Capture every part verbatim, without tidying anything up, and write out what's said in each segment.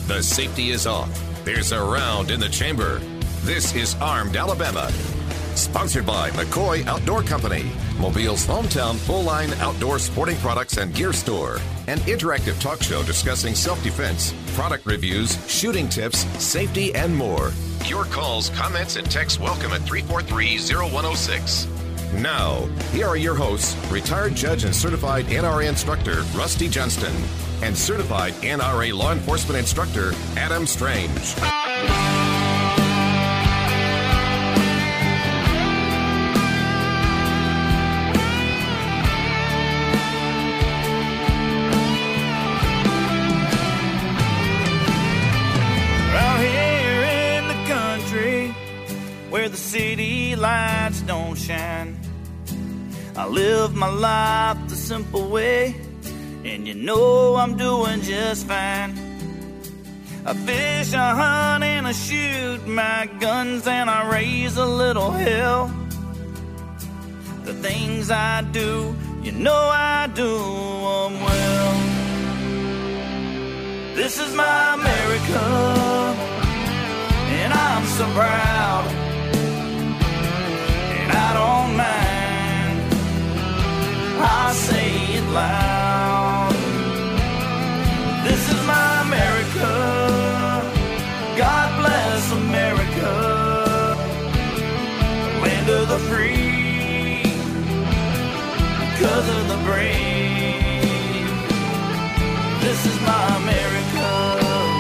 The safety is off. There's a round in the chamber. This is Armed Alabama. Sponsored by McCoy Outdoor Company, Mobile's hometown full-line outdoor sporting products and gear store. An interactive talk show discussing self-defense, product reviews, shooting tips, safety, and more. Your calls, comments, and texts welcome at three four three, zero one zero six. Now, here are your hosts, retired judge and certified N R A instructor Rusty Johnston and certified N R A law enforcement instructor Adam Strange. Where the city lights don't shine, I live my life the simple way, and you know I'm doing just fine. I fish, I hunt, and I shoot my guns, and I raise a little hell. The things I do, you know I do them well. This is my America, and I'm so proud. I don't mind, I say it loud. This is my America, God bless America, land of the free, because of the brave. This is my America.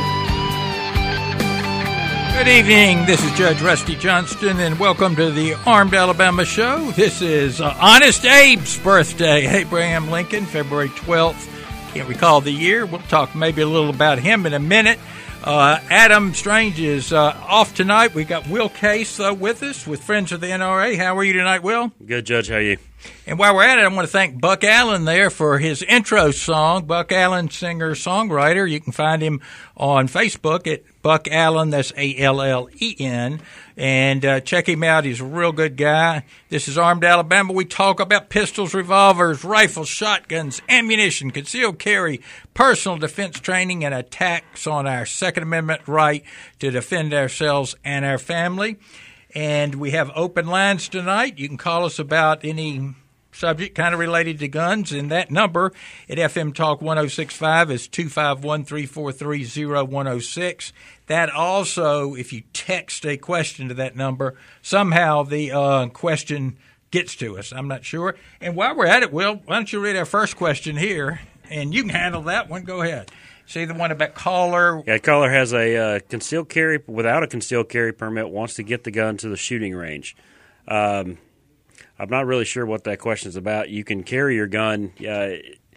Good evening. This is Judge Rusty Johnston, and welcome to the Armed Alabama Show. This is uh, Honest Abe's birthday, Abraham Lincoln, February twelfth. Can't recall the year. We'll talk maybe a little about him in a minute. Uh, Adam Strange is uh, off tonight. We got Will Case, though, with us, with Friends of the N R A. How are you tonight, Will? Good, Judge. How are you? And while we're at it, I want to thank Buck Allen there for his intro song. Buck Allen, singer-songwriter. You can find him on Facebook at Buck Allen. That's A L L E N. And uh, check him out. He's a real good guy. This is Armed Alabama. We talk about pistols, revolvers, rifles, shotguns, ammunition, concealed carry, personal defense training, and attacks on our Second Amendment right to defend ourselves and our family. And we have open lines tonight. You can call us about any subject kind of related to guns, and that number at F M Talk one oh six point five is two five one, three four three, zero one oh six. That also, if you text a question to that number, somehow the uh, question gets to us. I'm not sure. And while we're at it, Will, why don't you read our first question here, and you can handle that one. Go ahead. See the one about caller? Yeah, caller has a uh, concealed carry, without a concealed carry permit, wants to get the gun to the shooting range. Um, I'm not really sure what that question is about. You can carry your gun uh,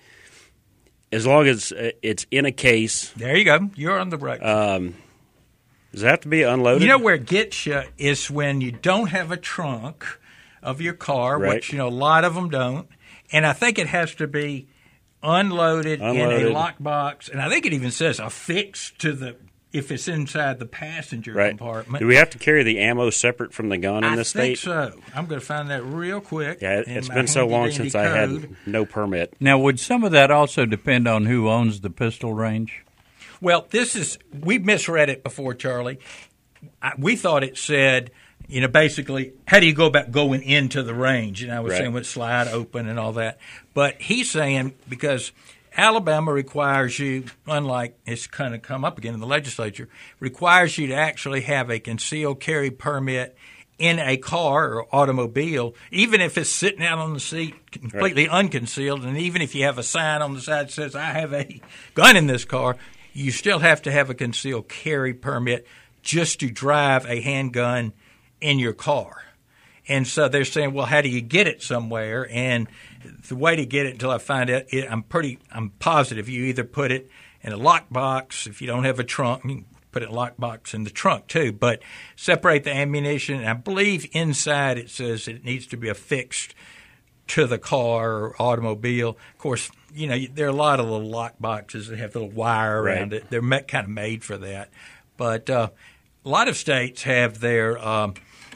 as long as it's in a case. There you go. You're on the right. Um, does it have to be unloaded? You know where it gets you is when you don't have a trunk of your car, right. Which, you know, a lot of them don't. And I think it has to be unloaded, unloaded. in a lockbox. And I think it even says affixed to the if it's inside the passenger right. compartment. Do we have to carry the ammo separate from the gun in I this think state? so. I'm going to find that real quick. Yeah, it's been so long since I had no permit. Now, would some of that also depend on who owns the pistol range? Well, this is – we misread it before, Charlie. I, we thought it said, you know, basically, how do you go about going into the range? And I was right. saying with slide open and all that. But he's saying because – Alabama requires you, unlike it's kind of come up again in the legislature, requires you to actually have a concealed carry permit in a car or automobile, even if it's sitting out on the seat completely right. unconcealed, and even if you have a sign on the side that says, I have a gun in this car, you still have to have a concealed carry permit just to drive a handgun in your car. And so they're saying, well, how do you get it somewhere? And the way to get it until I find out, it, I'm pretty, I'm positive you either put it in a lockbox. If you don't have a trunk, you can put it in a lockbox in the trunk too. But separate the ammunition. And I believe inside it says it needs to be affixed to the car or automobile. Of course, you know, there are a lot of little lock boxes that have little wire around right. it. They're kind of made for that. But uh, a lot of states have their um,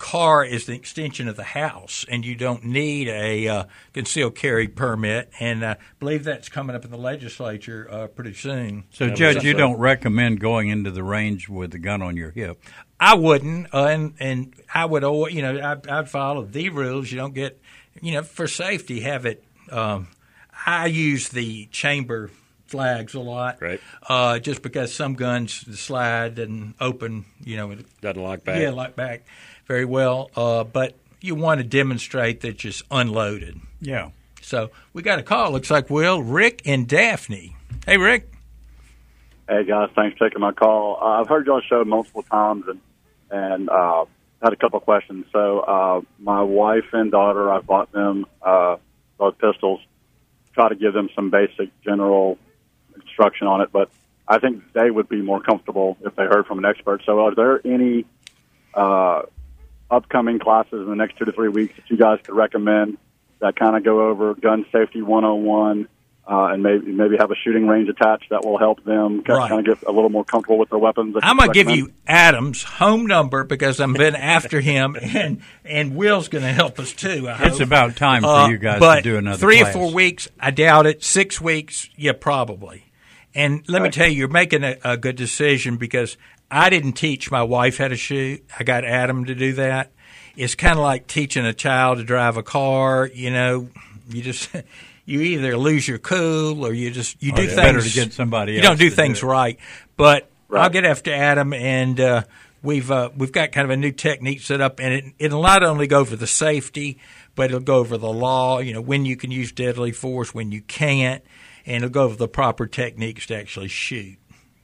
car is the extension of the house, and you don't need a uh, concealed carry permit. And I uh, believe that's coming up in the legislature uh, pretty soon. So, Yeah, Judge, you so. don't recommend going into the range with the gun on your hip? I wouldn't, uh, and and I would, always, you know, I'd, I'd follow the rules. You don't get, you know, for safety, have it. Um, I use the chamber flags a lot, Right. Uh, just because some guns slide and open, you know, Doesn't lock back. yeah, lock back very well. Uh, but you want to demonstrate that it's just unloaded. Yeah. So we got a call. Looks like Will, Rick, and Daphne. Hey, Rick. Hey guys, thanks for taking my call. Uh, I've heard y'all show multiple times and and uh, had a couple of questions. So uh, my wife and daughter, I bought them uh, both pistols. Try to give them some basic general instruction on it, but I think they would be more comfortable if they heard from an expert. So are there any uh, upcoming classes in the next two to three weeks that you guys could recommend that kind of go over gun safety one oh one? Uh, and maybe maybe have a shooting range attached that will help them Right. kind of get a little more comfortable with their weapons. I'm going to give you Adam's home number because I've been after him, and and Will's going to help us too. I It's hope. about time for Uh, you guys but to do another three class. or four weeks, I doubt it. Six weeks, yeah, probably. And let me tell you, you're making a, a good decision because I didn't teach my wife how to shoot. I got Adam to do that. It's kind of like teaching a child to drive a car. You know, you just you either lose your cool or you just you Or do it's things. better to get somebody You else don't do to do things it. right. But Right. I'll get after Adam, and uh, we've uh, we've got kind of a new technique set up, and it, it'll not only go over the safety, but it'll go over the law. You know, when you can use deadly force, when you can't, and it'll go over the proper techniques to actually shoot.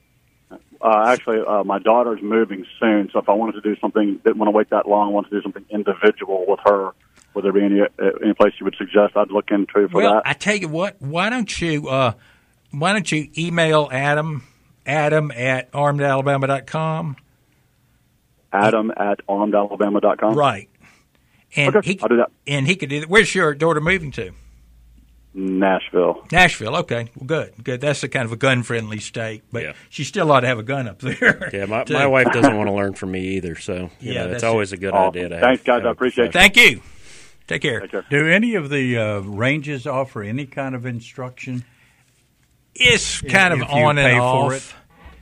Uh, actually, uh, my daughter's moving soon, so if I wanted to do something, didn't want to wait that long, wanted to do something individual with her, would there be any uh, any place you would suggest I'd look into for Well, that? I tell you what, why don't you uh, why don't you email Adam Adam at armed alabama dot com? Adam at armed alabama dot com. Right. And Okay, he I'll do that. and he could do that. Where's your daughter moving to? Nashville. Nashville. Okay, well, good, good. That's a kind of a gun-friendly state, but Yeah. she still ought to have a gun up there. Yeah, my, too. my wife doesn't want to learn from me either, so you Yeah, know, that's it's always a good Awesome. idea to have. Thanks, guys. have I a appreciate it. Thank you. Take care. Take care. Do any of the uh, ranges offer any kind of instruction? It's kind If of you on pay and for off.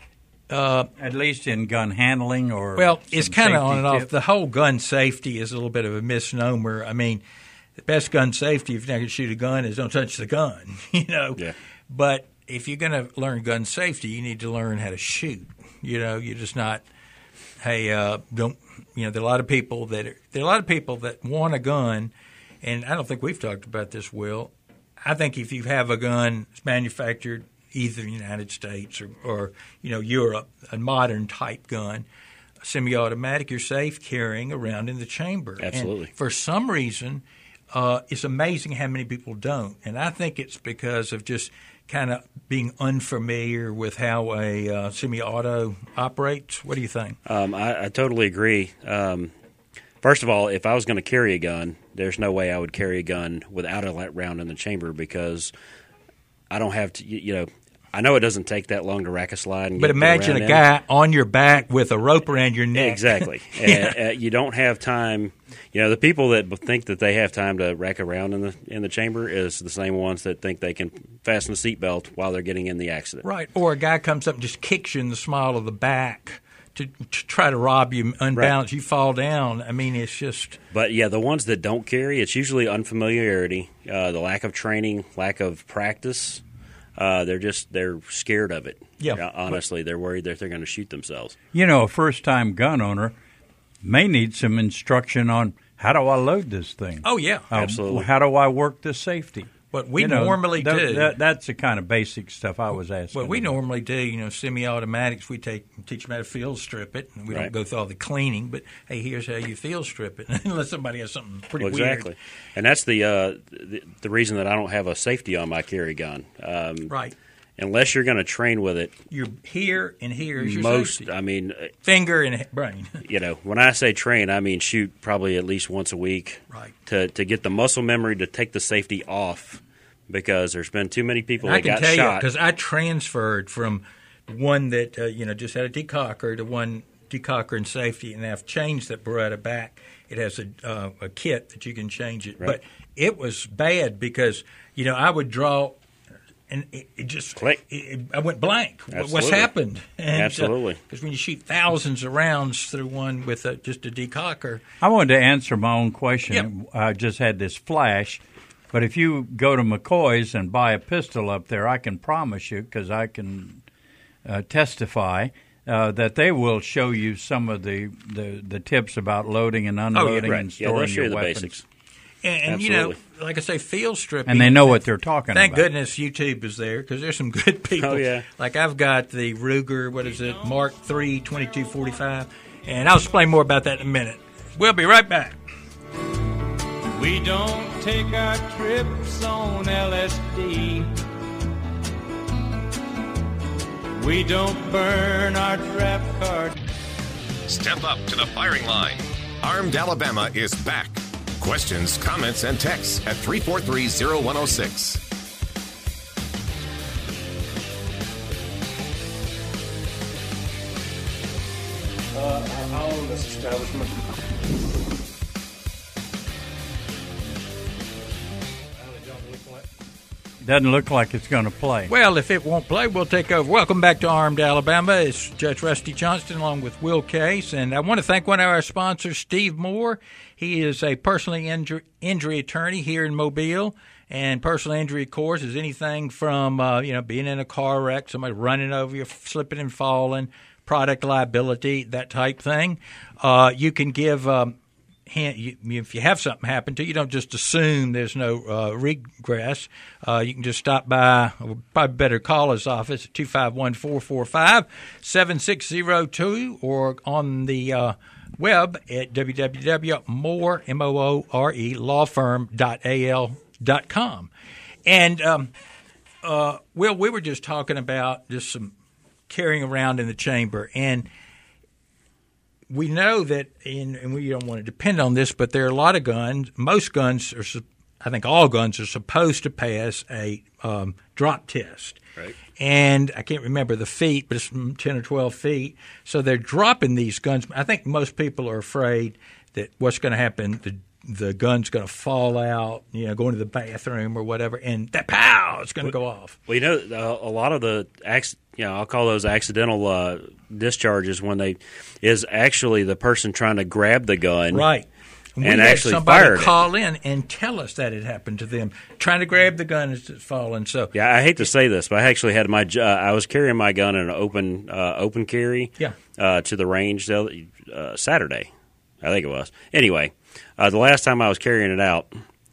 Uh, At least in gun handling or well, it's some kind of safety on and off. tips? The whole gun safety is a little bit of a misnomer. I mean, the best gun safety if you're not going to shoot a gun is don't touch the gun, you know. Yeah. But if you're going to learn gun safety, you need to learn how to shoot. You know, you're just not, hey, uh, don't, you know, there are a lot of people that are, there are a lot of people that want a gun, and I don't think we've talked about this, Will. I think if you have a gun it's manufactured either in the United States or, or you know, Europe, a modern type gun, semi-automatic, you're safe carrying around in the chamber. Absolutely. And for some reason, uh, it's amazing how many people don't. And I think it's because of just kind of being unfamiliar with how a uh, semi-auto operates. What do you think? Um, I, I totally agree. Um, first of all, if I was going to carry a gun, there's no way I would carry a gun without a la- round in the chamber because I don't have to, you, you know, I know it doesn't take that long to rack a slide. And But get the imagine round a in. guy on your back with a rope around your neck. Exactly. Yeah. And, uh, you don't have time. You know, the people that think that they have time to rack around in the in the chamber is the same ones that think they can fasten a seatbelt while they're getting in the accident. Right. Or a guy comes up and just kicks you in the small of the back to, to try to rob you, unbalanced. You fall down. I mean, it's just. But yeah, the ones that don't carry, it's usually unfamiliarity, uh, the lack of training, lack of practice. Uh, they're just they're scared of it. Yeah. Uh, honestly, they're worried that they're going to shoot themselves. You know, a first-time gun owner may need some instruction on how do I load this thing? Oh, yeah. Uh, Absolutely. How do I work the safety? What we You know, normally that- do. that- that's the kind of basic stuff I was asking. What we about. normally do, you know, semi-automatics, we take teach them how to field strip it, and we Right. don't go through all the cleaning. But hey, here's how you field strip it, unless somebody has something pretty Well, weird. exactly, and that's the, uh, the the reason that I don't have a safety on my carry gun. Um, Right. Unless you're going to train with it, You're here and here is your most. safety. I mean, uh, Finger and brain. you know, when I say train, I mean shoot probably at least once a week. Right. To to get the muscle memory to take the safety off, because there's been too many people I that can got tell you shot. because I transferred from one that uh, you know just had a decocker to one decocker and safety, and I've changed that Beretta back. It has a uh, a kit that you can change it. Right. But it was bad because, you know, I would draw and it, it just click. It, it, I went blank. Absolutely. What's happened? And, Absolutely. Because uh, when you shoot thousands of rounds through one with a, just a decocker. I wanted to answer my own question. Yep. I just had this flash. But if you go to McCoy's and buy a pistol up there, I can promise you, because I can uh, testify, uh, that they will show you some of the, the, the tips about loading and unloading oh, yeah, right. and yeah, storing they'll show your you the weapons. basics. And, and you know, like I say, field stripping. And they know what they're talking Thank about. goodness YouTube is there, because there's some good people. Oh, yeah. Like I've got the Ruger, what is it, Mark three twenty-two forty-five, and I'll explain more about that in a minute. We'll be right back. We don't take our trips on L S D. We don't burn our draft card. Step up to the firing line. Armed Alabama is back. Questions, comments, and texts at three four three, zero one zero six. Uh, I own this establishment. Doesn't look like it's going to play. Well, if it won't play, we'll take over. Welcome back to Armed Alabama. It's Judge Rusty Johnston along with Will Case. And I want to thank one of our sponsors, Steve Moore. He is a personal injury, injury attorney here in Mobile. And personal injury, of course, is anything from, uh, you know, being in a car wreck, somebody running over you, slipping and falling, product liability, that type thing. Uh, you can give um, – if you have something happen to you, you don't just assume there's no uh, regress. Uh, you can just stop by, or probably better call his office at two five one, four four five, seven six zero two or on the uh, web at w w w dot more, M O O R E, lawfirm dot A L dot com. And, um, uh, Will, we were just talking about just some carrying around in the chamber, and we know that, in, and we don't want to depend on this, but there are a lot of guns. Most guns are, I think all guns are supposed to pass a um, drop test. Right. And I can't remember the feet, but it's ten or twelve feet. So they're dropping these guns. I think most people are afraid that what's going to happen, the the gun's going to fall out, you know, go into the bathroom or whatever, and that pow, it's going to go off. Well, you know, a lot of the, you know, I'll call those accidental uh, discharges when they is actually the person trying to grab the gun, right? And, we actually had somebody fired call in and tell us that it happened to them, trying to grab the gun as it's falling. So yeah, I hate to say this, but I actually had my uh, I was carrying my gun in an open uh, open carry, yeah. uh, to the range uh, Saturday, I think it was. Anyway. Uh, the last time I was carrying it out,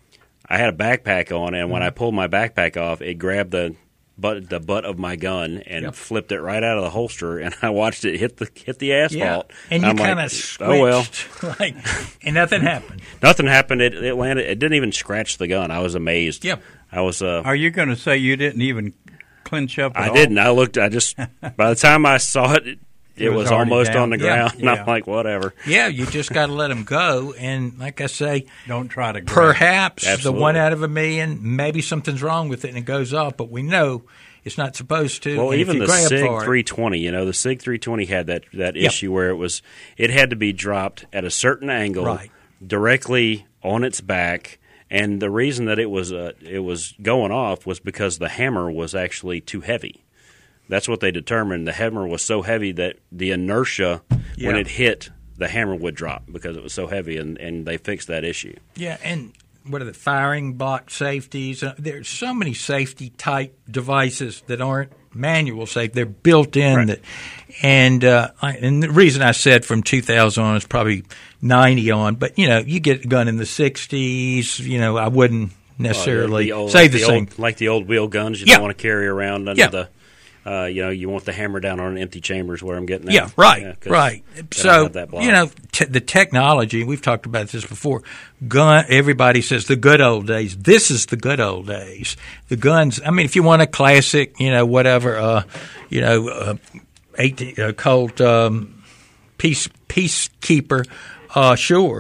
I had a backpack on, and when I pulled my backpack off, it grabbed the butt the butt of my gun and yep. flipped it right out of the holster, and I watched it hit the hit the asphalt. Yeah. And you kind of like, switched, oh well, like, and nothing happened. Nothing happened. It, it landed. It didn't even scratch the gun. I was amazed. Yep. I was. Uh, Are you going to say you didn't even clinch up? At I all? didn't. I looked. I just. By the time I saw it. it It, it was, was almost down. on the ground, yeah, and yeah. I'm like, whatever. Yeah, you just got to let them go. And like I say, don't try to grab. Perhaps Absolutely. the one out of a million, maybe something's wrong with it and it goes off, but we know it's not supposed to. Well, and even the SIG three twenty, you know, the SIG three twenty had that, that yep. issue where it was it had to be dropped at a certain angle, right. directly on its back. And the reason that it was uh, it was going off was because the hammer was actually too heavy. That's what they determined. The hammer was so heavy that the inertia, yeah. when it hit, the hammer would drop because it was so heavy, and, and they fixed that issue. Yeah, and what are the firing block safeties? Uh, there's so many safety-type devices that aren't manual safe. They're built in. Right. That, and uh, I, and the reason I said from two thousand on is probably ninety on, but, you know, you get a gun in the sixties, you know, I wouldn't necessarily uh, old, say like the, the same. Old, like the old wheel guns you yeah. don't want to carry around under yeah. the – Uh, you know, you want the hammer down on an empty chamber is where I'm getting at. Yeah, right, yeah, right. So, that you know, t- the technology, we've talked about this before, gun, everybody says the good old days. This is the good old days. The guns, I mean, if you want a classic, you know, whatever, uh, you know, uh, eighteen, uh, Colt um, peace, Peacekeeper, uh, sure.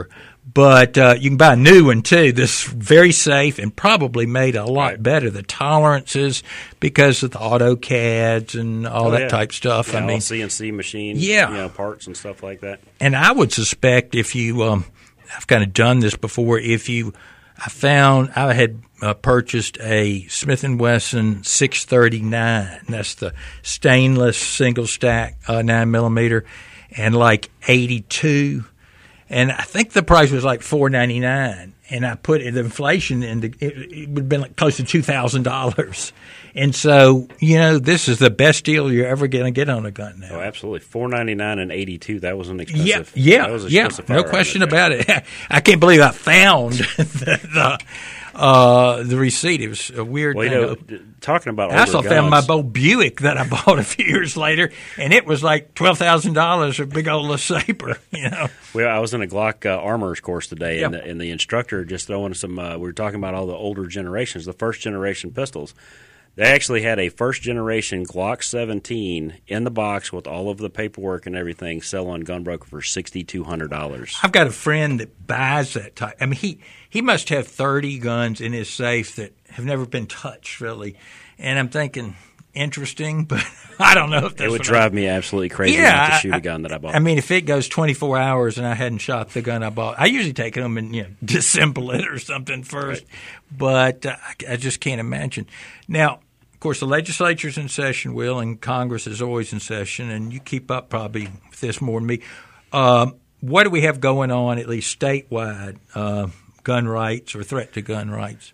But uh, you can buy a new one, too. This is very safe and probably made a lot Right. better. The tolerances because of the AutoCADs and all Oh, that yeah. type stuff. Yeah, I all mean, C N C machine, Yeah. you know, parts and stuff like that. and I would suspect if you, um, I've kind of done this before, if you, I found, I had uh, purchased a Smith and Wesson six thirty-nine. That's the stainless single stack uh, nine millimeter, and like eighty-two. And I think the price was like four ninety-nine, and I put the inflation into it, it would have been like close to two thousand dollars. And so, you know, this is the best deal you're ever going to get on a gun now. Oh, absolutely. four ninety-nine and eighty-two. That was an Yeah, expensive. yeah, that was a yeah. expensive No firearm question right there. about it. I can't believe I found the the, uh, the receipt. It was a weird Well, you thing. know, d- talking about I also older found my guns, old Buick that I bought a few years later, and it was like twelve thousand dollars for a big old LeSabre, you know. Well, I was in a Glock uh, armorers course today, and, Yeah. the, and the instructor just throwing some. Uh, we were talking about all the older generations, the first generation pistols. They actually had a first generation Glock seventeen in the box with all of the paperwork and everything, sell on Gunbroker for sixty two hundred dollars. I've got a friend that buys that type. I mean, he, he must have thirty guns in his safe that have never been touched, really. And I'm thinking, interesting, but I don't know if that's It would what drive me absolutely crazy Yeah, not to I- shoot a gun that I bought. I mean, if it goes twenty-four hours and I hadn't shot the gun I bought, I usually take them and you know disassemble it or something first. Right. But uh, I, I just can't imagine. Now, of course, the legislature's in session, Will, and Congress is always in session, and you keep up probably with this more than me. Um, what do we have going on, at least statewide, uh, gun rights or threat to gun rights?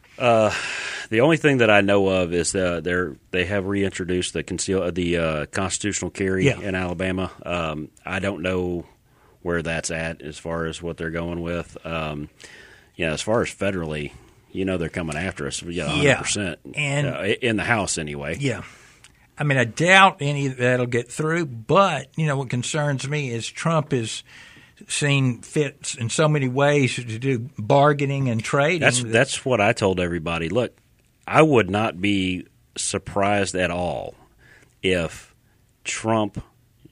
The only thing that I know of is uh, they're they have reintroduced the conceal uh, the uh, constitutional carry Yeah. in Alabama. Um, I don't know where that's at as far as what they're going with. Um, you know, as far as federally, you know, they're coming after us. You know, one hundred percent. And- uh, in the House anyway. Yeah. I mean, I doubt any of that'll get through, but, you know, what concerns me is Trump is seen fit in so many ways to do bargaining and trading. That's that's what I told everybody. Look, I would not be surprised at all if Trump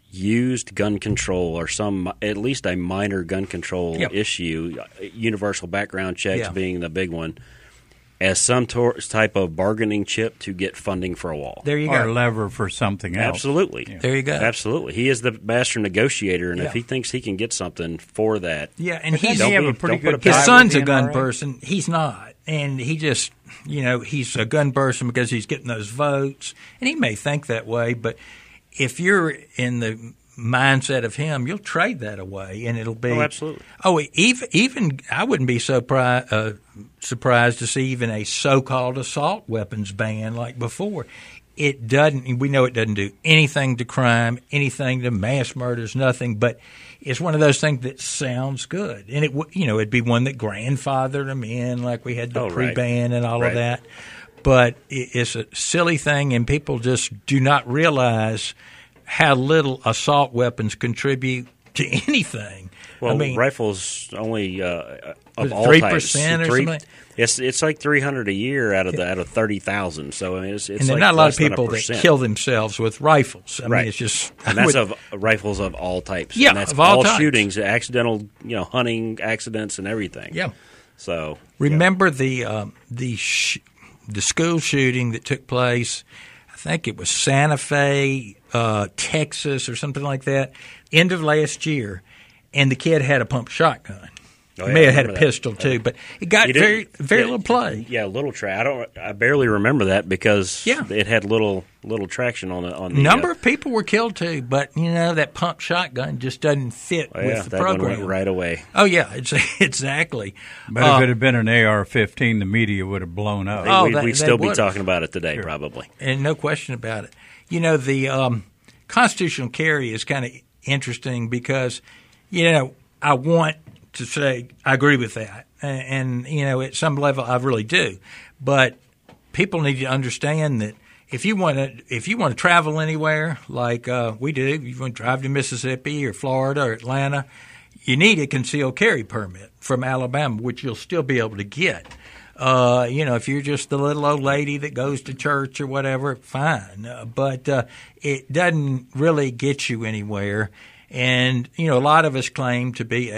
used gun control or some at least a minor gun control Yep. issue, universal background checks Yeah. being the big one, as some tor- type of bargaining chip to get funding for a wall. There you Or go. lever for something else. Absolutely. There you go. Absolutely. He is the master negotiator, and Yeah. if he thinks he can get something for that, Yeah, and But he's doesn't he have Don't a be- pretty don't put good a his tie son's with a the gun N R A? person. He's not, and he just you know he's a gun person because he's getting those votes, and he may think that way. But if you're in the mindset of him, you'll trade that away, and it'll be Oh, absolutely. Oh, even even I wouldn't be so pri- uh, surprised to see even a so-called assault weapons ban like before. It doesn't. We know it doesn't do anything to crime, anything to mass murders, nothing. But it's one of those things that sounds good, and it would, you know, it'd be one that grandfathered them in, like we had the Oh, right. pre-ban and all Right. of that. But it, it's a silly thing, and people just do not realize how little assault weapons contribute to anything. Well, I mean, rifles only uh, Was of it all three types. percent or Three- something? It's it's like three hundred a year out of the out of thirty thousand. So I mean, it's, it's and there are like not a lot less of than people that percent. kill themselves with rifles. I Right. mean, it's just And I that's would- of rifles of all types. Yeah, and that's of all types. shootings, accidental, you know, hunting accidents and everything. yeah. So Remember the um, the sh- the school shooting that took place? I think it was Santa Fe, uh, Texas, or something like that. End of last year, and the kid had a pump shotgun. Oh, he yeah, may I have had a remember that. pistol too, but it got You did- very very yeah, little play. Yeah, little track. I don't. I barely remember that because Yeah. it had little little traction on the on the Number Uh, of people were killed too, but you know that pump shotgun just doesn't fit oh, yeah, with the that one program. went right away. Oh yeah, it's exactly. But Uh, if it had been an A R fifteen, the media would have blown up. Oh, we'd, they- we'd they still be would've. talking about it today, probably. and no question about it. You know, the um, constitutional carry is kind of interesting because, you know, I want to say I agree with that, and, and you know, at some level, I really do. But people need to understand that if you want to, if you want to travel anywhere, like uh, we do, if you want to drive to Mississippi or Florida or Atlanta, you need a concealed carry permit from Alabama, which you'll still be able to get. Uh, you know, if you're just the little old lady that goes to church or whatever, fine. Uh, but uh, it doesn't really get you anywhere. And, you know, a lot of us claim to be a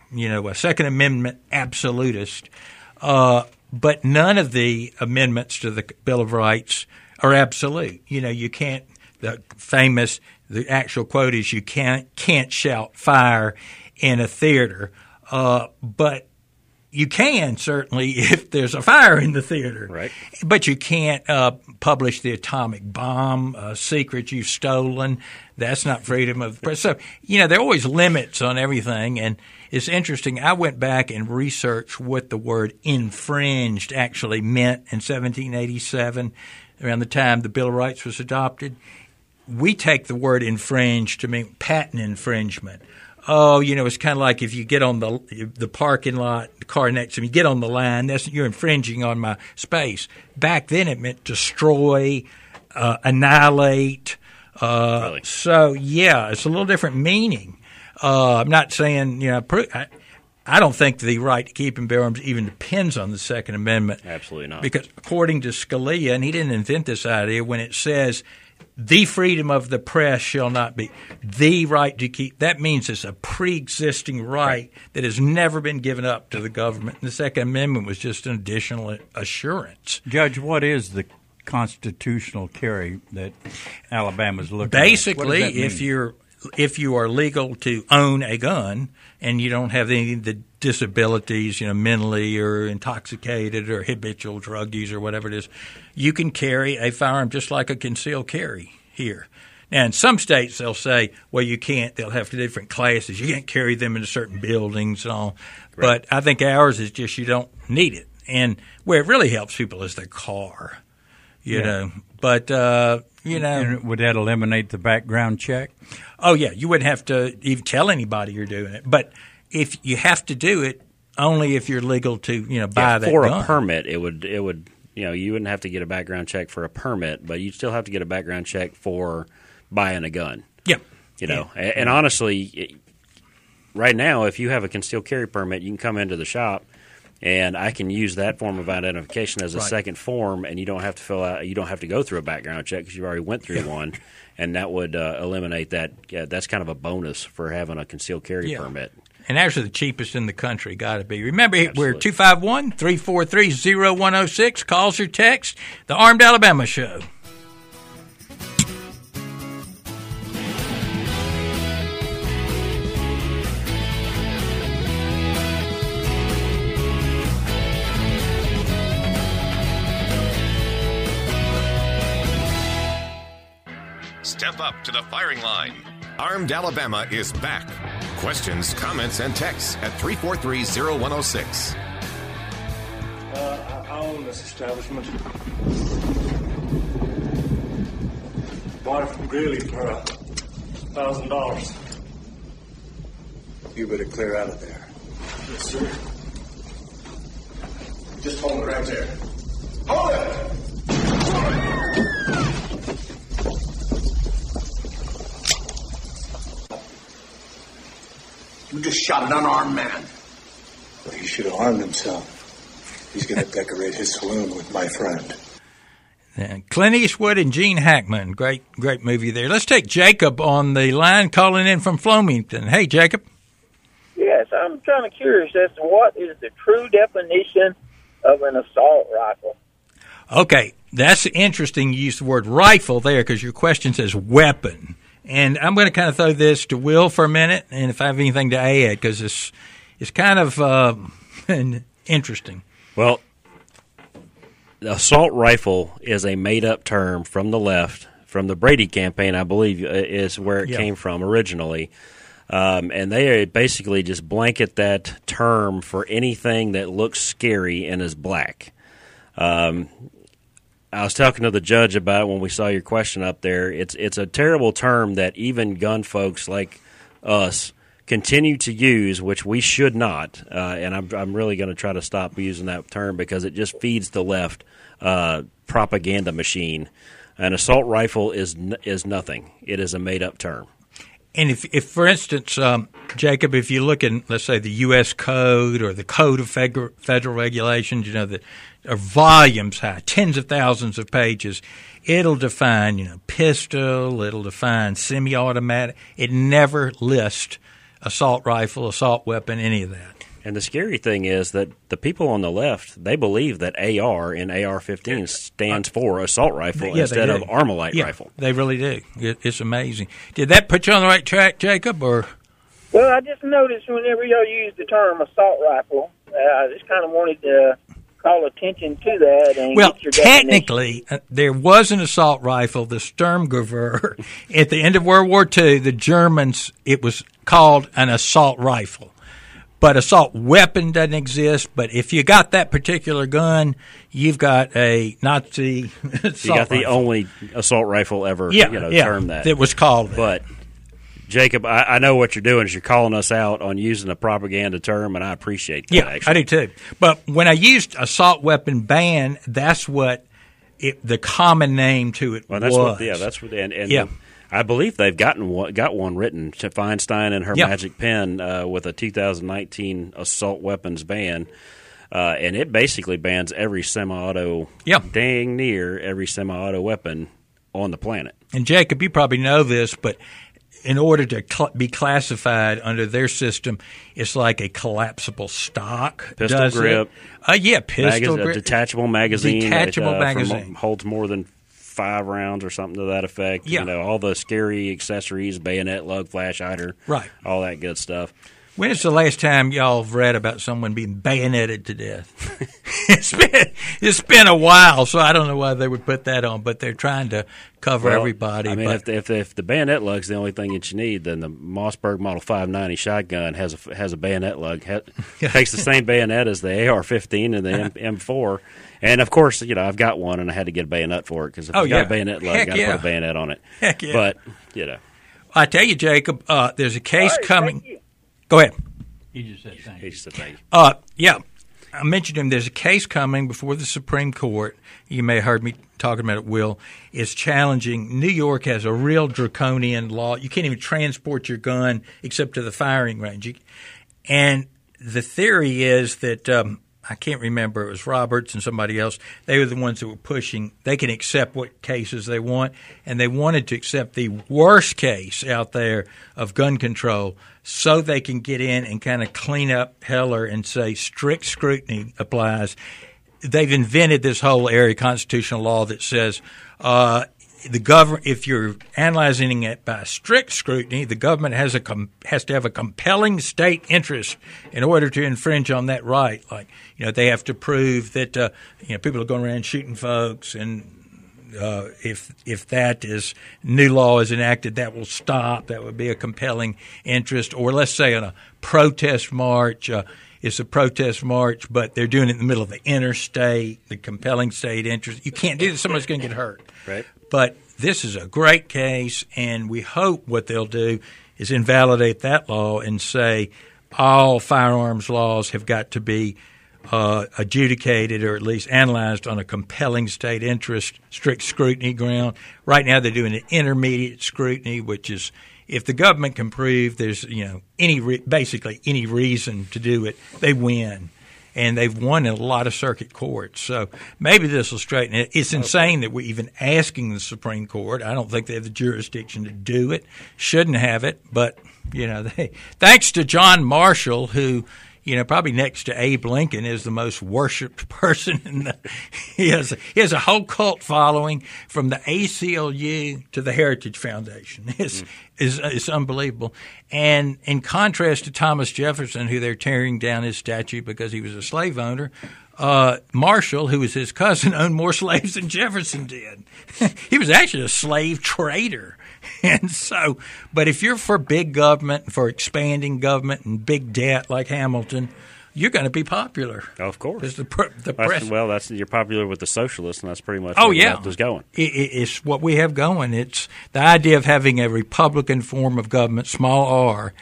you know, a Second Amendment absolutist. Uh, but none of the amendments to the Bill of Rights are absolute. You know, you can't. The famous, the actual quote is, "You can't can't shout fire in a theater," uh, but you can certainly if there's a fire in the theater. Right. But you can't uh, publish the atomic bomb uh, secret you've stolen. That's not freedom of the press. So, you know, there are always limits on everything. And it's interesting. I went back and researched what the word infringed actually meant in seventeen eighty-seven, around the time the Bill of Rights was adopted. We take the word infringe to mean patent infringement. Oh, you know, it's kind of like if you get on the the parking lot, the car next to me, you get on the line, that's you're infringing on my space. Back then it meant destroy, uh, annihilate. Uh, really? So, yeah, it's a little different meaning. Uh, I'm not saying, you know, I, I don't think the right to keep and bear arms even depends on the Second Amendment. Absolutely not. Because according to Scalia, and he didn't invent this idea, when it says the freedom of the press shall not be, the right to keep, that means it's a pre-existing right that has never been given up to the government. And the Second Amendment was just an additional assurance. Judge, what is the constitutional carry that Alabama's looking Basically, at? Basically, if you're if you are legal to own a gun and you don't have any of the disabilities, you know, mentally or intoxicated or habitual drug use or whatever it is, you can carry a firearm just like a concealed carry here. Now, in some states, they'll say, well, you can't. They'll have different classes. You can't carry them into certain buildings and all. Right. But I think ours is just you don't need it. And where it really helps people is their car, you yeah. know. But, uh, you know. And would that eliminate the background check? Oh, yeah. You wouldn't have to even tell anybody you're doing it. But if you have to do it, only if you're legal to, you know, buy yeah, that for gun. a permit, it would, it would, you know, you wouldn't have to get a background check for a permit, but you'd still have to get a background check for buying a gun. Yeah. You know, yeah. and, and honestly, it, right now, if you have a concealed carry permit, you can come into the shop and I can use that form of identification as a right. second form, and you don't have to fill out, you don't have to go through a background check because you already went through yeah. one, and that would uh, eliminate that. Yeah, that's kind of a bonus for having a concealed carry yeah. permit. And actually the cheapest in the country, got to be. Remember, Absolutely. We're two five one, three four three, zero one zero six. Calls or text, The Armed Alabama Show. Step up to the firing line. Armed Alabama is back. Questions, comments, and texts at three four three, zero one zero six. Uh, I own this establishment. Bought it from Greeley for a thousand dollars. You better clear out of there. Yes, sir. Just hold it right there. Hold it! You just shot an unarmed man. Well, he should have armed himself. He's going to decorate his saloon with my friend. And Clint Eastwood and Gene Hackman. Great, great movie there. Let's take Jacob on the line, calling in from Floymington. Hey, Jacob. Yes, I'm kind of curious as to what is the true definition of an assault rifle. Okay, that's interesting. You used the word rifle there because your question says weapon. And I'm going to kind of throw this to Will for a minute, and if I have anything to add, because it's, it's kind of uh, interesting. Well, the assault rifle is a made-up term from the left, from the Brady campaign, I believe, is where it yeah. came from originally. Um, and they basically just blanket that term for anything that looks scary and is black. Um I was talking to the judge about it when we saw your question up there. It's it's a terrible term that even gun folks like us continue to use, which we should not. Uh, and I'm I'm really going to try to stop using that term because it just feeds the left uh, propaganda machine. An assault rifle is is nothing. It is a made up term. And if, if for instance, um, Jacob, if you look in, let's say, the U S Code or the Code of Federal, federal Regulations, you know, that are volumes high, tens of thousands of pages, it'll define, you know, pistol, it'll define semi-automatic. It never lists assault rifle, assault weapon, any of that. And the scary thing is that the people on the left, they believe that A R in A R fifteen stands for assault rifle yeah, instead of Armalite yeah, rifle. They really do. It, it's amazing. Did that put you on the right track, Jacob? Or Well, I just noticed whenever y'all use the term assault rifle, uh, I just kind of wanted to call attention to that. And well, get your technically, uh, there was an assault rifle, the Sturmgewehr. At the end of World War Two, the Germans, it was called an assault rifle. But assault weapon doesn't exist. But if you got that particular gun, you've got a Nazi assault You got the rifle. only assault rifle ever yeah, you know, yeah, termed that. That was called that. But, Jacob, I, I know what you're doing is you're calling us out on using a propaganda term, and I appreciate that, Yeah, actually. I do too. But when I used assault weapon ban, that's what it, the common name to it Well, that's was. what, yeah, that's what, and, and Yeah. I believe they've gotten one, got one written to Feinstein and her Yeah. magic pen uh, with a two thousand nineteen assault weapons ban, uh, and it basically bans every semi-auto, Yeah. dang near every semi-auto weapon on the planet. And Jacob, you probably know this, but in order to cl- be classified under their system, it's like a collapsible stock. Pistol does grip. It? Uh, yeah, pistol Magaz- grip. a detachable magazine, Detachable that, uh, magazine. from, holds more than five rounds or something to that effect. Yeah. You know, all the scary accessories, bayonet, lug, flash hider, Right. all that good stuff. When is the last time y'all have read about someone being bayoneted to death? it's been it's been a while, so I don't know why they would put that on, but they're trying to cover Well, everybody. I mean, but, if, the, if, the, if the bayonet lug's the only thing that you need, then the Mossberg Model five ninety shotgun has a has a bayonet lug. Ha, takes the same bayonet as the A R fifteen and the M four. And of course, you know, I've got one, and I had to get a bayonet for it because if Oh, you got yeah. a bayonet lug, Heck got to yeah. put a bayonet on it. Heck yeah. But you know, I tell you, Jacob, uh, there's a case All right, coming. thank you. Go ahead. He just said thank you. he's the thing. Uh, yeah, I mentioned him. There's a case coming before the Supreme Court. You may have heard me talking about it, Will. It's challenging. New York has a real draconian law. You can't even transport your gun except to the firing range. You, and the theory is that um, I can't remember. It was Roberts and somebody else. They were the ones that were pushing. They can accept what cases they want, and they wanted to accept the worst case out there of gun control so they can get in and kind of clean up Heller and say strict scrutiny applies. They've invented this whole area of constitutional law that says uh, the government, if you're analyzing it by strict scrutiny, the government has a com- has to have a compelling state interest in order to infringe on that right. Like, you know, they have to prove that uh, you know people are going around shooting folks, and uh, if if that is new law is enacted, that will stop. That would be a compelling interest. Or let's say on a protest march. Uh, It's a protest march, but they're doing it in the middle of the interstate, the compelling state interest. You can't do this. Somebody's going to get hurt. Right. But this is a great case, and we hope what they'll do is invalidate that law and say all firearms laws have got to be uh, adjudicated or at least analyzed on a compelling state interest, strict scrutiny ground. Right now they're doing an intermediate scrutiny, which is if the government can prove there's, you know, any re- basically any reason to do it, they win. And they've won in a lot of circuit courts. So maybe this will straighten it. It's insane that we're even asking the Supreme Court. I don't think they have the jurisdiction to do it. Shouldn't have it. But, you know, they, thanks to John Marshall, who, you know, probably next to Abe Lincoln is the most worshipped person in the he has, he has a whole cult following from the A C L U to the Heritage Foundation. It's, mm. it's, it's unbelievable. And in contrast to Thomas Jefferson, who they're tearing down his statue because he was a slave owner, uh, Marshall, who was his cousin, owned more slaves than Jefferson did. He was actually a slave trader. And so, but if you're for big government, for expanding government and big debt like Hamilton, you're going to be popular. Of course. The, pr- the that's, press. Well, that's you're popular with the socialists, and that's pretty much oh, where yeah. the left is going. It, it, it's what we have going. It's the idea of having a Republican form of government, small r,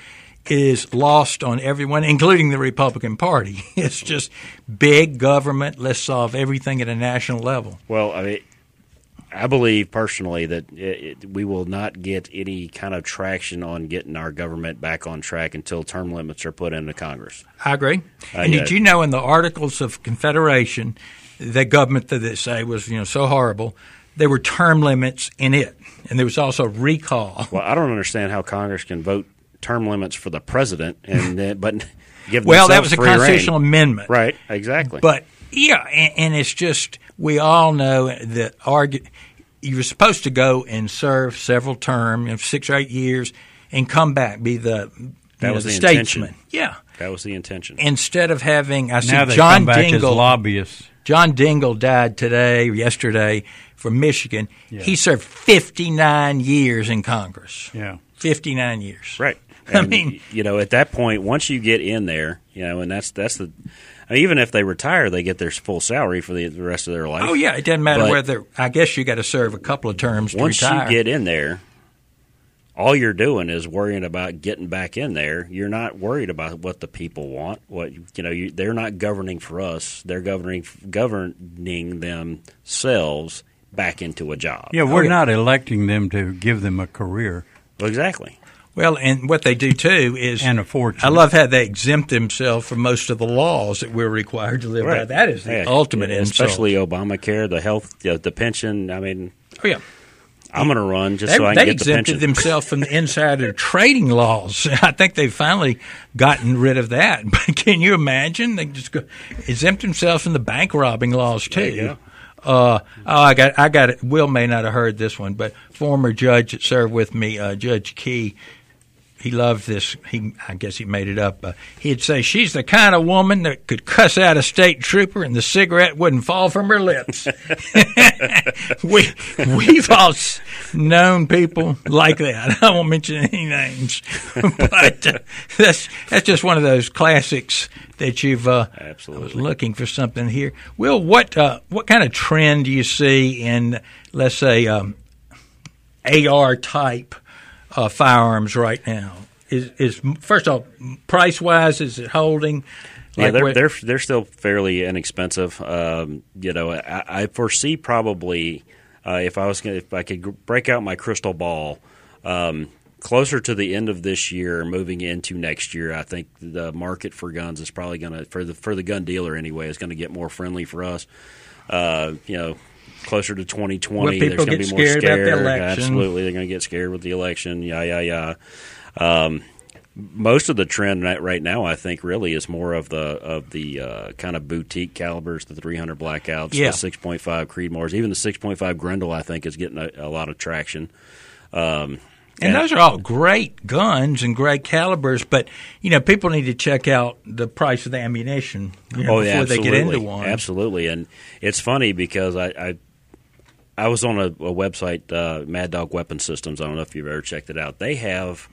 is lost on everyone, including the Republican Party. It's just big government. Let's solve everything at a national level. Well, I mean, I believe personally that it, it, we will not get any kind of traction on getting our government back on track until term limits are put into Congress. I agree. Uh, and yeah. did you know in the Articles of Confederation, the government that they say was, you know, so horrible, there were term limits in it, and there was also recall. Well, I don't understand how Congress can vote term limits for the president, and uh, but give well, that was a free constitutional reign. amendment, right? Exactly. But yeah, and, and it's just we all know that argue, you're supposed to go and serve several terms, you know, six or eight years, and come back be the that know, was the, the statesman. intention. Yeah, that was the intention. Instead of having, I see now they John come back Dingell, as lobbyists. John Dingell died today, or yesterday, from Michigan. Yeah. He served fifty-nine years in Congress. Yeah, fifty-nine years. Right. I And, mean, you know, at that point, once you get in there, you know, and that's that's the. I mean, even if they retire, they get their full salary for the, the rest of their life. oh yeah, it doesn't matter But whether. I guess you got to serve a couple of terms to once retire. you get in there, all you're doing is worrying about getting back in there. You're not worried about what the people want. What you know, you, they're not governing for us. They're governing governing themselves back into a job. yeah. We're Oh, yeah. not electing them to give them a career Well, exactly. Well, and what they do too is, and a fortune. I love how they exempt themselves from most of the laws that we're required to live by. Right. That is the Yeah, ultimate yeah, insult. especially Obamacare, the health, the, the pension. I mean, Oh yeah. I'm going to run just They, so I they can get the exempted pension. themselves from the insider trading laws. I think they've finally gotten rid of that. But can you imagine? They just go, exempt themselves from the bank robbing laws too. There you go. Uh, oh, I got, I got it. Will may not have heard this one, but former judge that served with me, uh, Judge Key. He loved this. He, I guess he made it up. Uh, he'd say she's the kind of woman that could cuss out a state trooper and the cigarette wouldn't fall from her lips. we we've all s- known people like that. I won't mention any names, but uh, that's that's just one of those classics that you've. Uh, Absolutely. I was looking for something here. Will, what uh, what kind of trend do you see in, let's say, um, A R type Uh, firearms right now? Is is first off, price wise, is it holding? Yeah, Like they're what- they're they're still fairly inexpensive. Um, you know, I, I foresee probably uh, if I was gonna, if I could g- break out my crystal ball, um, closer to the end of this year, moving into next year, I think the market for guns is probably going to for the for the gun dealer anyway is going to get more friendly for us. Uh, you know. Closer to twenty twenty, When there's people going to get be more scared about scared. the election. Absolutely, they're going to get scared with the election. Yeah, yeah, yeah. Um, most of the trend right, right now, I think, really is more of the of the uh, kind of boutique calibers, the three hundred Blackouts, Yeah. the six point five Creedmoors, even the six point five Grendel. I think is getting a, a lot of traction. Um, and those are all great guns and great calibers, but you know, people need to check out the price of the ammunition, you know, oh, before yeah, they absolutely. get into one. Absolutely, and it's funny because I. I I was on a, a website, uh, Mad Dog Weapon Systems. I don't know if you've ever checked it out. They have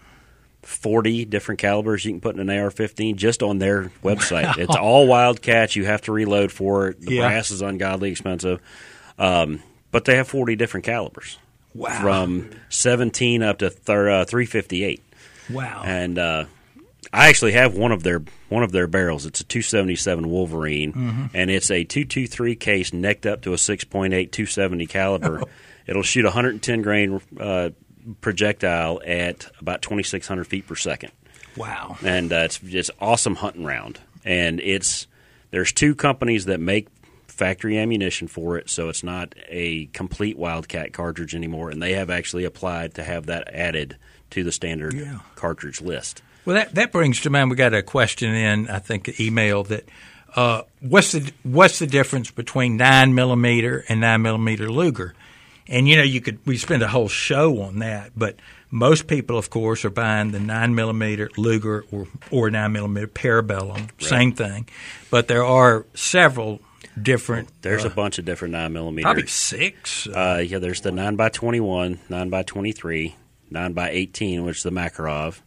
forty different calibers you can put in an A R fifteen just on their website. It's all Wildcats. You have to reload for it. The Yeah. brass is ungodly expensive. Um, but they have forty different calibers. Wow. From seventeen up to thir- uh, three fifty-eight. Wow. And uh, I actually have one of their one of their barrels. It's a two seventy-seven Wolverine, Mm-hmm. and it's a two twenty-three case necked up to a six point eight two seventy caliber. It'll shoot a one hundred ten grain uh, projectile at about twenty-six hundred feet per second. Wow. And uh, it's it's awesome hunting round. And it's there's two companies that make factory ammunition for it, so it's not a complete Wildcat cartridge anymore. And they have actually applied to have that added to the standard Yeah. cartridge list. Well, that that brings to mind. We got a question in, I think, an email that uh, what's the what's the difference between nine millimeter and nine millimeter Luger? And you know, you could we spend a whole show on that, but most people, of course, are buying the nine millimeter Luger or or nine millimeter Parabellum, same thing. But there are several different. There's uh, a bunch of different nine millimeters. probably six. Uh, yeah, there's the nine by twenty-one, nine by twenty-three, nine by eighteen, which is the Makarov,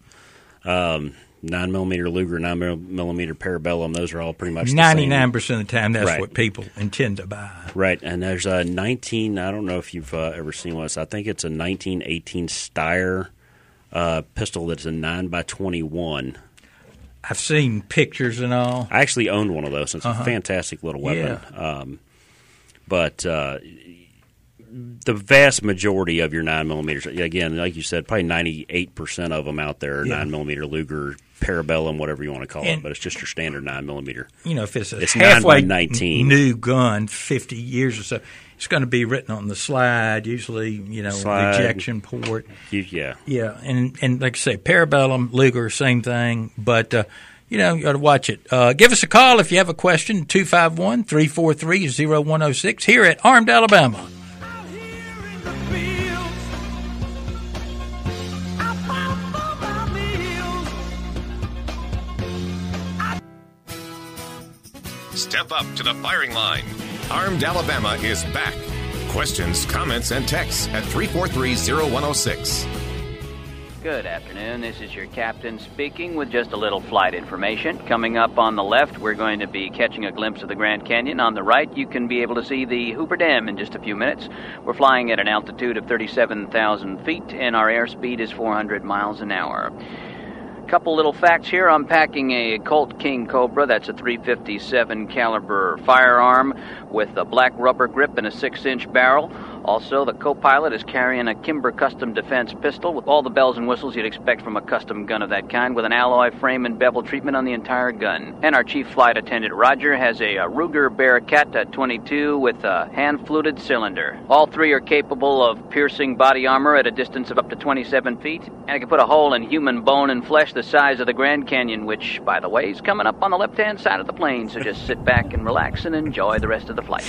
um, nine millimeter Luger, nine millimeter Parabellum. Those are all pretty much the Ninety-nine same. percent of the time, that's Right. what people intend to buy. Right, and there's a nineteen. I don't know if you've uh, ever seen one. I think it's a nineteen eighteen Steyr uh, pistol that's a nine by twenty-one. I've seen pictures and all. I actually owned one of those. It's Uh-huh. a fantastic little weapon. Um, but uh, the vast majority of your nine millimeters, again, like you said, probably ninety-eight percent of them out there are Yeah. nine millimeter Luger, Parabellum, whatever you want to call And- it, but it's just your standard nine millimeter. You know, if it's a It's nine halfway by nineteen. new gun, fifty years or so, it's going to be written on the slide, usually, you know, Slide. ejection port. You, yeah. Yeah, and, and like I say, Parabellum, Luger, same thing, but, uh, you know, you got to watch it. Uh, give us a call if you have a question, two five one, three four three, zero one zero six, here at Armed Alabama. Step up to the firing line. Armed Alabama is back. Questions, comments, and texts at three four three, zero one zero six. Good afternoon. This is your captain speaking with just a little flight information. Coming up on the left, we're going to be catching a glimpse of the Grand Canyon. On the right, you can be able to see the Hoover Dam in just a few minutes. We're flying at an altitude of thirty-seven thousand feet, and our airspeed is four hundred miles an hour. Couple little facts here. I'm packing a Colt King Cobra. That's a three fifty-seven caliber firearm with a black rubber grip and a six inch barrel. Also, the co-pilot is carrying a Kimber Custom Defense pistol with all the bells and whistles you'd expect from a custom gun of that kind, with an alloy frame and bevel treatment on the entire gun. And our chief flight attendant, Roger, has a, a Ruger Bearcat twenty-two with a hand-fluted cylinder. All three are capable of piercing body armor at a distance of up to twenty-seven feet, and it can put a hole in human bone and flesh the size of the Grand Canyon, which, by the way, is coming up on the left-hand side of the plane, so just sit back and relax and enjoy the rest of the flight.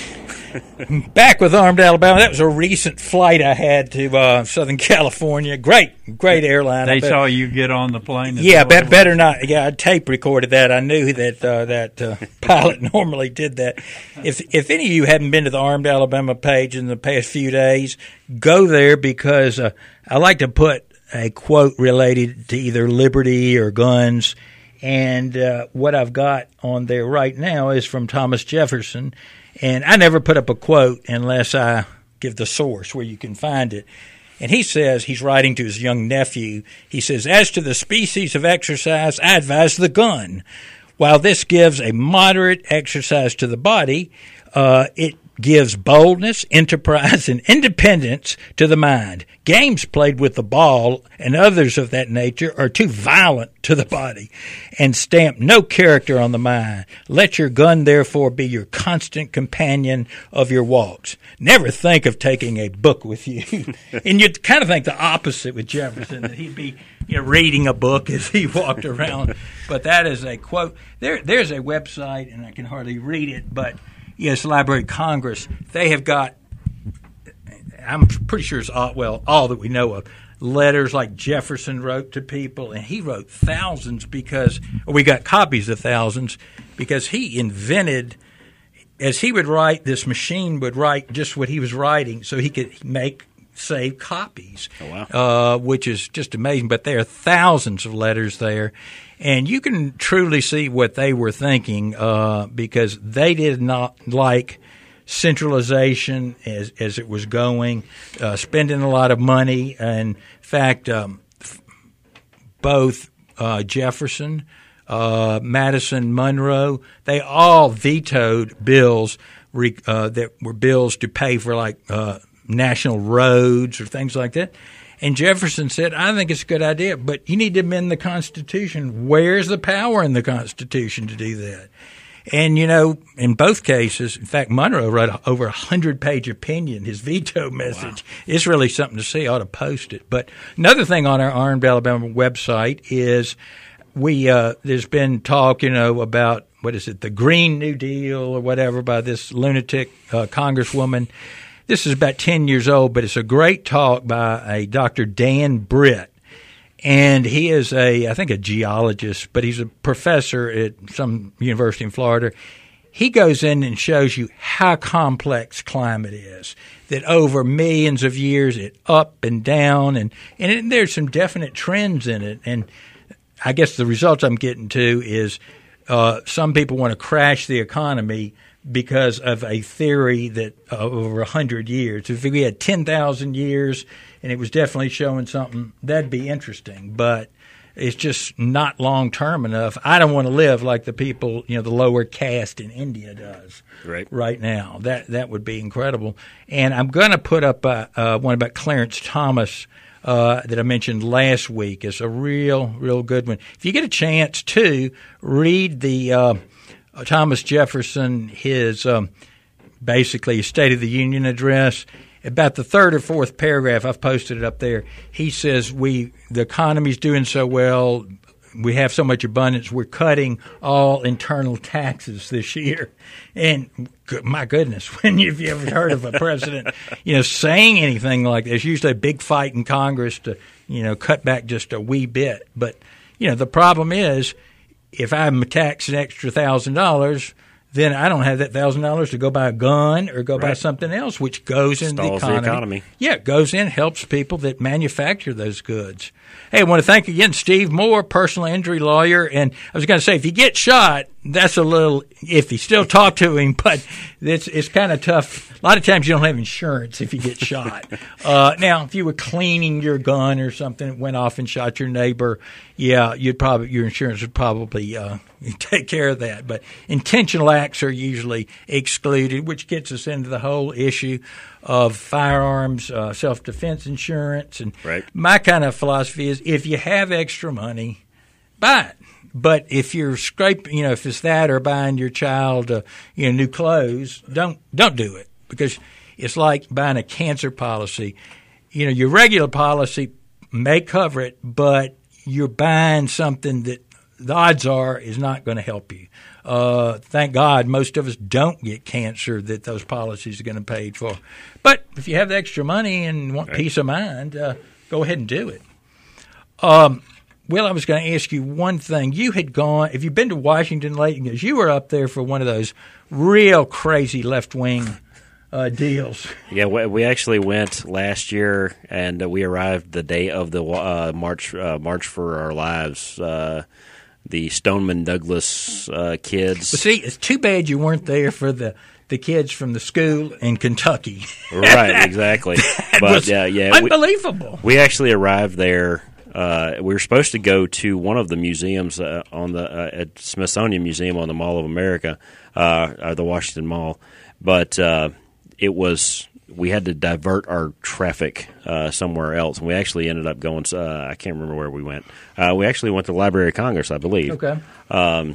Back with Armed Alabama. That was a recent flight I had to uh, Southern California. Great, great airline. They I bet- saw you get on the plane. Is Yeah, that what it bet, was? better not. Yeah, I tape recorded that. I knew that uh, that uh, pilot normally did that. If if any of you haven't been to the Armed Alabama page in the past few days, go there, because uh, I like to put a quote related to either liberty or guns. And uh, what I've got on there right now is from Thomas Jefferson. And I never put up a quote unless I give the source where you can find it. And he says, he's writing to his young nephew, he says, "As to the species of exercise, I advise the gun. While this gives a moderate exercise to the body, uh, it gives boldness, enterprise, and independence to the mind. Games played with the ball and others of that nature are too violent to the body and stamp no character on the mind. Let your gun, therefore, be your constant companion of your walks. Never think of taking a book with you." And you'd kind of think the opposite with Jefferson, that he'd be, you know, reading a book as he walked around. But that is a quote. There, there's a website, and I can hardly read it, but yes, Library of Congress, they have got, I'm pretty sure it's all, well, all that we know of, letters like Jefferson wrote to people, and he wrote thousands because, or we got copies of thousands, because he invented, as he would write, this machine would write just what he was writing so he could make, save copies, Oh, wow. uh, which is just amazing. But there are thousands of letters there. And you can truly see what they were thinking, uh, because they did not like centralization as as it was going, uh, spending a lot of money. And in fact, um, f- both uh, Jefferson, uh, Madison, Monroe, they all vetoed bills re- uh, that were bills to pay for like uh, national roads or things like that. And Jefferson said, "I think it's a good idea, but you need to amend the Constitution. Where's the power in the Constitution to do that?" And, you know, in both cases, in fact, Monroe wrote a, over a hundred-page opinion, his veto message. Wow. It's really something to see. I ought to post it. But another thing on our Armed Alabama website is we uh, there's been talk, you know, about, what is it, the Green New Deal or whatever by this lunatic uh, congresswoman. This is about ten years old, but it's a great talk by a Doctor Dan Britt. And he is a, I think, a geologist, but he's a professor at some university in Florida. He goes in and shows you how complex climate is, that over millions of years it up and down, and, and it, there's some definite trends in it. And I guess the results I'm getting to is uh, some people want to crash the economy because of a theory that uh, over one hundred years. If we had ten thousand years and it was definitely showing something, that'd be interesting. But it's just not long term enough. I don't want to live like the people, you know, the lower caste in India does right, right now. That that would be incredible. And I'm going to put up uh, uh, one about Clarence Thomas uh, that I mentioned last week. It's a real, real good one. If you get a chance to read the uh, Thomas Jefferson, his um, basically State of the Union address. About the third or fourth paragraph, I've posted it up there. He says we the economy's doing so well, we have so much abundance, we're cutting all internal taxes this year. And my goodness, when have you ever heard of a president, you know, saying anything like this? Usually a big fight in Congress to, you know, cut back just a wee bit. But, you know, the problem is if I'm taxed an extra thousand dollars, then I don't have that one thousand dollars to go buy a gun or go right. buy something else, which goes into the economy. the economy. Yeah, it goes in, helps people that manufacture those goods. Hey, I want to thank again Steve Moore, personal injury lawyer. And I was going to say, if you get shot, that's a little iffy. Still talk to him, but it's it's kind of tough. A lot of times you don't have insurance if you get shot. Uh, now, if you were cleaning your gun or something, it went off and shot your neighbor, yeah, you'd probably your insurance would probably uh, take care of that. But intentional acts are usually excluded, which gets us into the whole issue of firearms, uh, self-defense insurance. And right. my kind of philosophy is if you have extra money, buy it. But if you're scraping, you know, if it's that or buying your child, uh, you know, new clothes, don't don't do it because it's like buying a cancer policy. You know, your regular policy may cover it, but you're buying something that the odds are is not going to help you. Uh, thank God most of us don't get cancer that those policies are going to pay for. But if you have the extra money and want right. peace of mind, uh, go ahead and do it. Um. Well, I was going to ask you one thing. You had gone – have you been to Washington lately? Because you were up there for one of those real crazy left-wing uh, deals. Yeah, we, we actually went last year, and uh, we arrived the day of the uh, March uh, March for Our Lives, uh, the Stoneman Douglas uh, kids. But see, it's too bad you weren't there for the – the kids from the school in Kentucky. Right, exactly. That but, was uh, yeah, unbelievable. We, we actually arrived there. Uh, we were supposed to go to one of the museums uh, on the uh, at Smithsonian Museum on the Mall of America, uh, or the Washington Mall, but uh, it was we had to divert our traffic uh, somewhere else, and we actually ended up going. Uh, I can't remember where we went. Uh, we actually went to the Library of Congress, I believe. Okay. Um,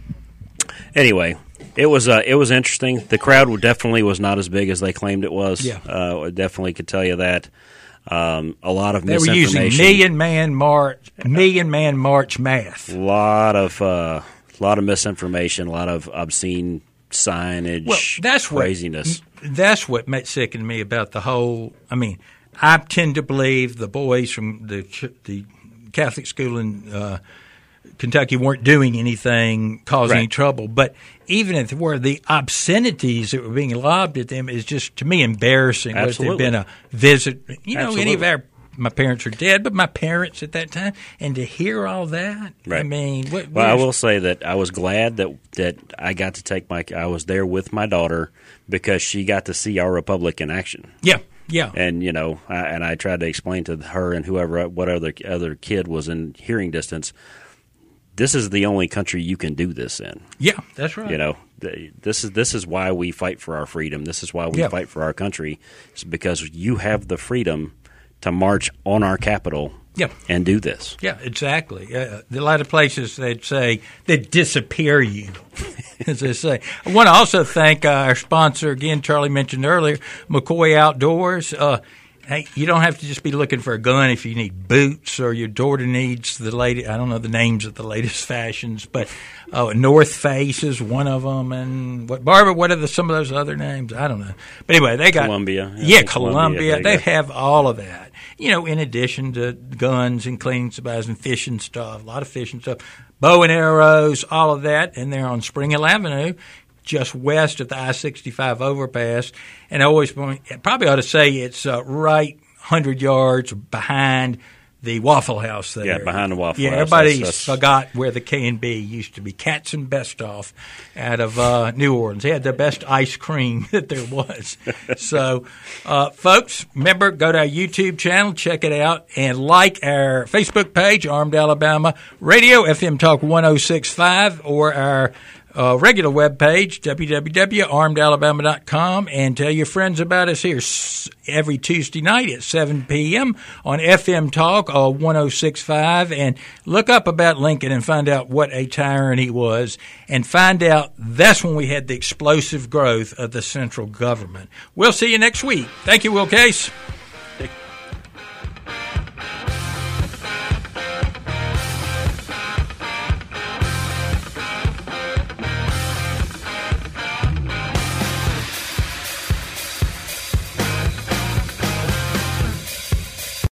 anyway. It was uh, it was interesting. The crowd definitely was not as big as they claimed it was. Yeah, uh, definitely could tell you that. Um, a lot of they were misinformation. using million man march, million man march math. A lot of uh, lot of misinformation, a lot of obscene signage. Well, that's craziness. What, that's what makes sickened me about the whole. I mean, I tend to believe the boys from the the Catholic school in uh, Kentucky weren't doing anything, causing right. any trouble. But even if were the obscenities that were being lobbed at them is just to me embarrassing. Absolutely. If there'd been a visit, you know, Absolutely. any of our my parents are dead, but my parents at that time, and to hear all that, right. I mean, what, well, I will say that I was glad that that I got to take my. I was there with my daughter because she got to see our republic in action. Yeah. Yeah, and you know, I, and I tried to explain to her and whoever, what other other kid was in hearing distance. This is the only country you can do this in. Yeah, that's right. You know, this is this is why we fight for our freedom. This is why we yeah. fight for our country. It's because you have the freedom to march on our capital yeah. and do this. Yeah, exactly. Uh, a lot of places they'd say they disappear you, as they say. I want to also thank uh, our sponsor again. Charlie mentioned earlier, McCoy Outdoors. Uh, Hey, you don't have to just be looking for a gun if you need boots or your daughter needs the latest. I don't know the names of the latest fashions, but oh, North Face is one of them. And what, Barbara, what are the, some of those other names? I don't know. But anyway, they got Columbia. Yeah, yeah Columbia. Columbia. They go. have all of that. You know, in addition to guns and cleaning supplies and fishing stuff, a lot of fishing stuff, bow and arrows, all of that. And they're on Spring Hill Avenue, just west of the I sixty-five overpass. And I always probably ought to say it's uh, right one hundred yards behind the Waffle House there. Yeah, behind the Waffle yeah, House. Everybody That's- that's- forgot where the K and B used to be. Katz and Bestoff out of uh, New Orleans. They had the best ice cream that there was. So, uh, folks, remember, go to our YouTube channel, check it out, and like our Facebook page, Armed Alabama Radio, F M Talk one oh six point five, or our Uh, regular web page, w w w dot armed alabama dot com, and tell your friends about us here s- every Tuesday night at seven p.m. on F M Talk uh, one oh six point five, and look up about Lincoln and find out what a tyrant he was, and find out that's when we had the explosive growth of the central government. We'll see you next week. Thank you, Will Case.